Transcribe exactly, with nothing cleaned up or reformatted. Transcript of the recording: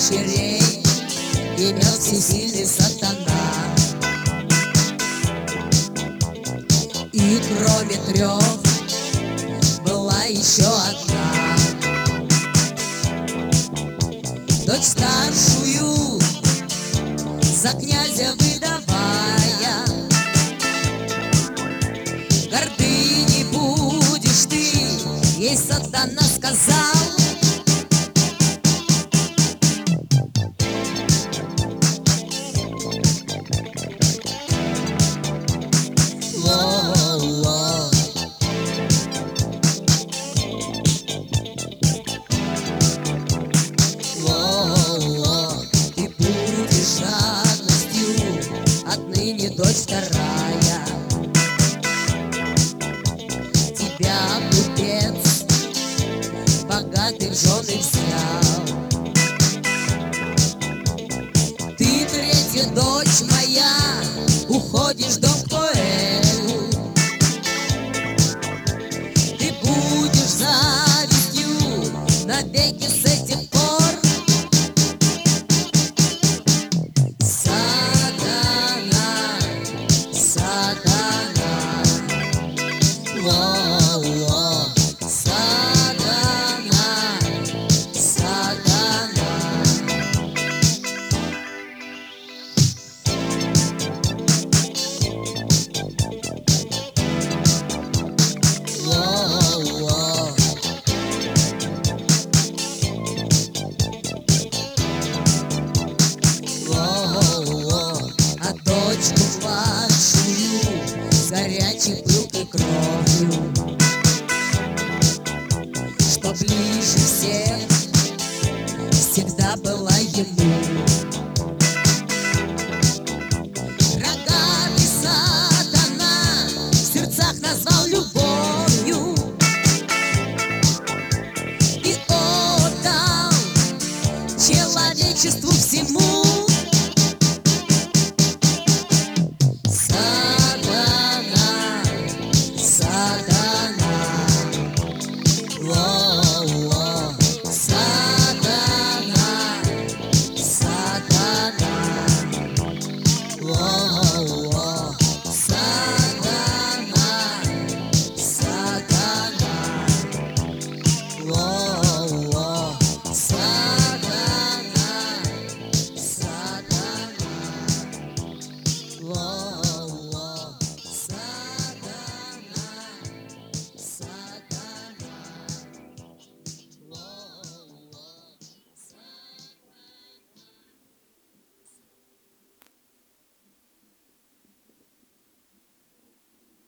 дочерей имел всесильный сатана. И кроме трех была еще одна, дочь старшую за князя выдавая. Гордыни будешь ты, ей сатана сказал. Дочь вторая, тебя купец богатый в жены взял. Ты, третья дочь моя, уходишь в дом к поэту. Ты будешь завистью навеки с этих пор. Младшую горячей пылкой кровью, что ближе всех всегда была ему. Рогатый сатана в сердцах назвал любовью и отдал человечеству